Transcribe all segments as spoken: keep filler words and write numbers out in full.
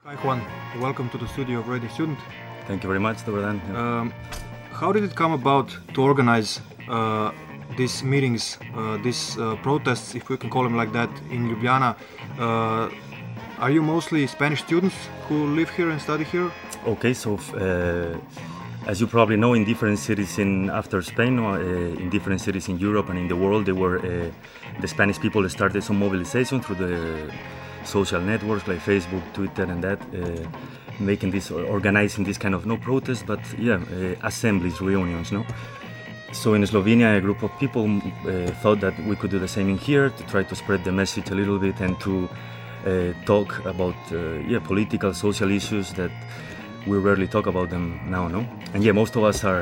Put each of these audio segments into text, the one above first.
Hi Juan, welcome to the studio of Radio Student. Thank you very much, Dobradan. Um, how did it come about to organize uh, these meetings, uh, these uh, protests, if we can call them like that, in Ljubljana? Uh, are you mostly Spanish students who live here and study here? Okay, so uh, as you probably know, in different cities in after Spain, uh, in different cities in Europe and in the world, there were uh, the Spanish people started some mobilization through the social networks like Facebook, Twitter, and that, uh, making this, organizing this kind of no protest, but yeah, uh, assemblies, reunions, no. So in Slovenia, a group of people uh, thought that we could do the same in here to try to spread the message a little bit and to uh, talk about uh, yeah political, social issues that we rarely talk about them now, no. And yeah, most of us are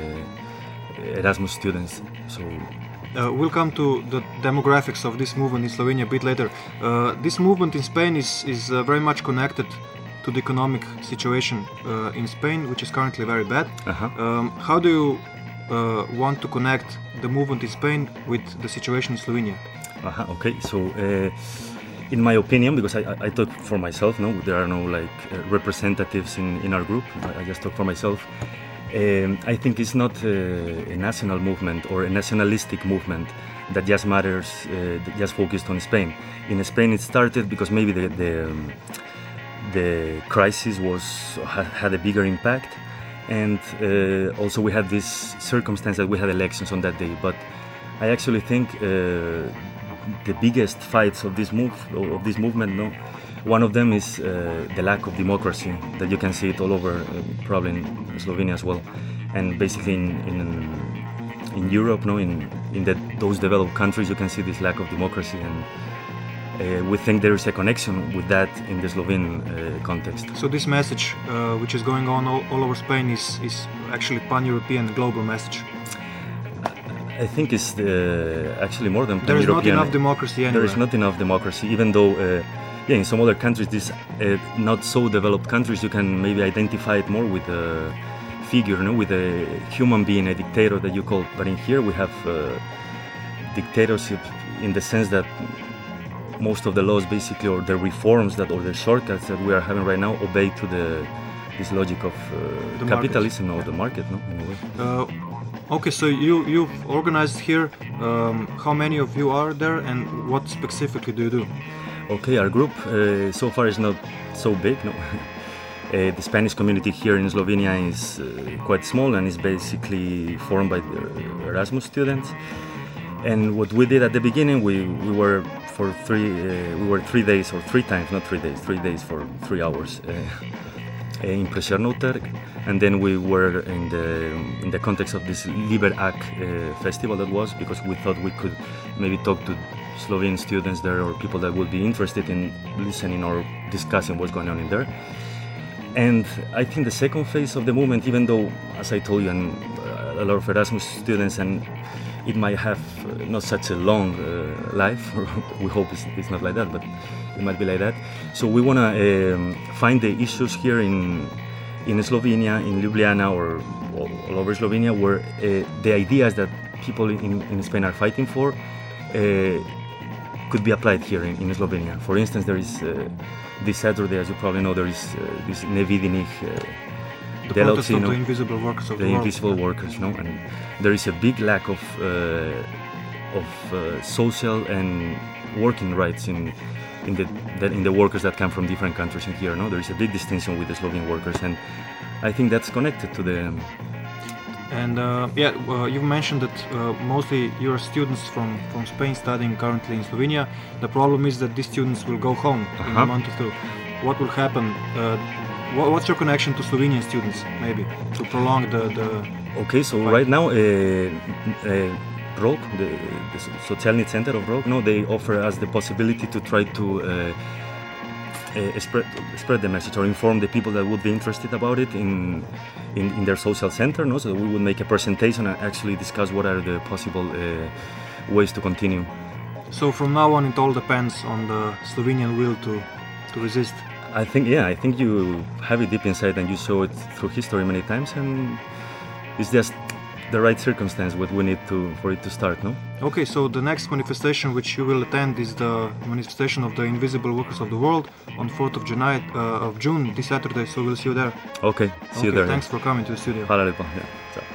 uh, Erasmus students, so. Uh, we'll come to the demographics of this movement in Slovenia a bit later. Uh, this movement in Spain is, is uh, very much connected to the economic situation uh, in Spain, which is currently very bad. Uh-huh. Um, how do you uh, want to connect the movement in Spain with the situation in Slovenia? Uh-huh, okay, so uh, in my opinion, because I, I, I talk for myself, no, there are no like uh, representatives in, in our group, I, I just talk for myself. Um, I think it's not uh, a national movement or a nationalistic movement that just matters, uh, that just focused on Spain. In Spain, it started because maybe the the, um, the crisis was ha, had a bigger impact, and uh, also we had this circumstance that we had elections on that day. But I actually think uh, the biggest fights of this move of this movement, no. One of them is uh, the lack of democracy, that you can see it all over, uh, probably in Slovenia as well, and basically in in, in Europe, no, in in the, those developed countries, you can see this lack of democracy, and uh, we think there is a connection with that in the Slovene uh, context. So this message, uh, which is going on all, all over Spain, is is actually pan-European, global message. I think it's uh, actually more than there pan-European. There is not enough democracy anywhere. There is not enough democracy, even though. Uh, Yeah, in some other countries, these uh, not so developed countries, you can maybe identify it more with a figure, no? With a human being, a dictator that you call. But in here we have uh, dictatorship in the sense that most of the laws, basically, or the reforms that, or the shortcuts that we are having right now, obey to the this logic of uh, capitalism or the market, no? In a way. Uh, okay, so you you've organized here. Um, how many of you are there, and what specifically do you do? Okay, our group uh, so far is not so big. No, uh, the Spanish community here in Slovenia is uh, quite small and is basically formed by Erasmus students. And what we did at the beginning, we, we were for three uh, we were three days or three times, not three days, three days for three hours uh, in Prešernov Trg, and then we were in the in the context of this Liber Ac uh, festival that was, because we thought we could maybe talk to Slovene students there or people that would be interested in listening or discussing what's going on in there. And I think the second phase of the movement, even though, as I told you, and a lot of Erasmus students, and it might have not such a long uh, life, or we hope it's, it's not like that, but it might be like that. So we want to um, find the issues here in in Slovenia, in Ljubljana, or all over Slovenia, where uh, the ideas that people in, in Spain are fighting for uh, could be applied here in, in Slovenia. For instance, there is uh, this Saturday, as you probably know, there is uh, this Nevidinih uh, the protest of the invisible workers of the, the world. invisible workers, no, and there is a big lack of uh, of uh, social and working rights in in the that in the workers that come from different countries in here. No, there is a big distinction with the Slovene workers, and I think that's connected to the. Um, And uh, yeah, uh, you've mentioned that uh, mostly you're students from, from Spain studying currently in Slovenia. The problem is that these students will go home uh-huh. in a month or two. What will happen? Uh, what, what's your connection to Slovenian students, maybe, to prolong the... the okay, so fight? Right now, uh, uh, Rog, the, the Socialni Center of Rog, no, they offer us the possibility to try to uh, uh, spread, spread the message or inform the people that would be interested about it in in, in their social center, no? So we would make a presentation and actually discuss what are the possible uh, ways to continue. So from now on, it all depends on the Slovenian will to, to resist. I think, yeah, I think you have it deep inside and you saw it through history many times, and it's just the right circumstance what we need to for it to start, no? Okay, so the next manifestation which you will attend is the manifestation of the Invisible Workers of the World on fourth of June, uh, of June this Saturday, so we'll see you there. Okay, see okay, you there. Thanks yeah. for coming to the studio. Hvala lepa. Yeah. Ciao.